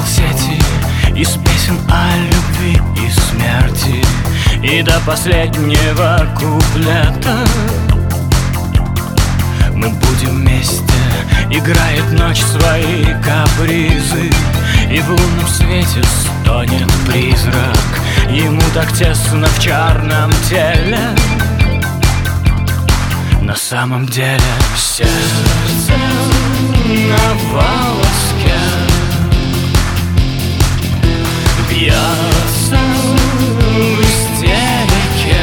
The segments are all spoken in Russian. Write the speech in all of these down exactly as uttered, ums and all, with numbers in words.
сети из песен о любви и смерти, и до последнего куплета мы будем вместе. Играет ночь свои капризы, и в лунном свете стонет призрак. Ему так тесно в черном теле, на самом деле сердце на волоске бьется в истерике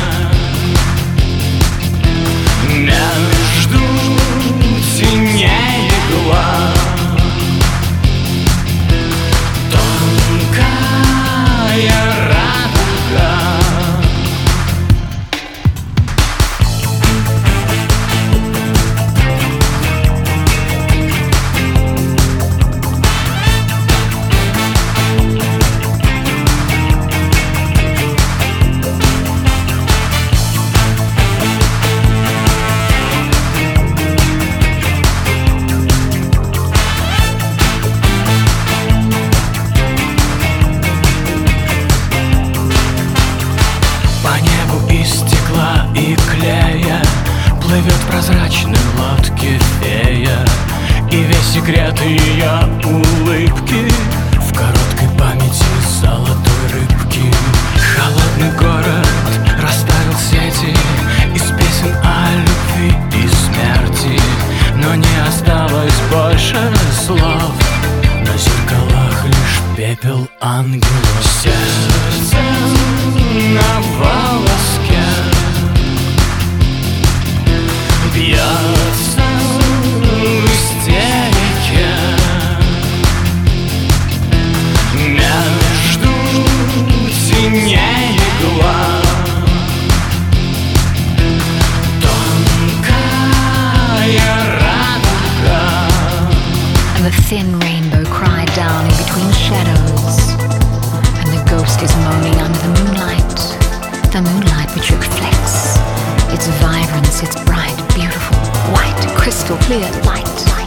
между теней и глаз. Тонкая радуга, и клея плывет в прозрачной лодке фея, и весь секрет ее улыбки в короткой памяти золотой рыбки. Холодный город расставил сети из песен о любви и смерти, но не осталось больше слов, на зеркалах лишь пепел ангелов. Сердце на волоске бьется в истерике между теней и глаз. Тонкая радуга. And the thin rainbow cried down in between shadows, and the ghost is moaning under the moonlight, the moonlight which reflects its vibrance, its bright, beautiful, white, crystal clear light.